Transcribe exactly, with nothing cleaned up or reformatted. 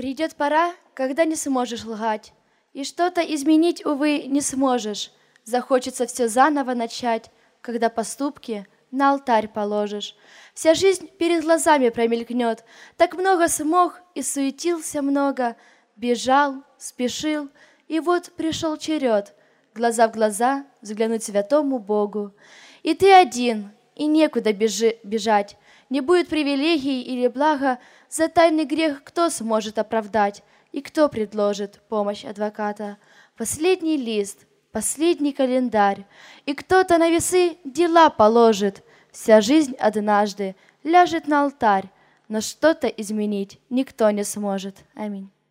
Придет пора, когда не сможешь лгать, и что-то изменить, увы, не сможешь. Захочется все заново начать, когда поступки на алтарь положишь. Вся жизнь перед глазами промелькнет, так много смог и суетился много, бежал, спешил, и вот пришел черед глаза в глаза взглянуть святому Богу. И ты один, и некуда бежи, бежать, не будет привилегий или блага, за тайный грех кто сможет оправдать и кто предложит помощь адвоката? Последний лист, последний календарь, и кто-то на весы дела положит. Вся жизнь однажды ляжет на алтарь, но что-то изменить никто не сможет. Аминь.